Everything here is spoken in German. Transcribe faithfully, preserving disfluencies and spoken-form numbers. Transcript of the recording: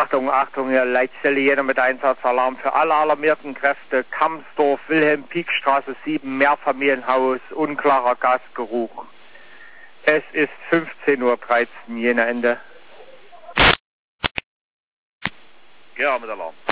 Achtung, Achtung, hier Leitstelle Jena mit Einsatzalarm für alle alarmierten Kräfte. Kamsdorf, Wilhelm-Pieck-Straße sieben, Mehrfamilienhaus, unklarer Gasgeruch. Es ist fünfzehn Uhr dreizehn, Jena Ende. Ja, mit Alarm.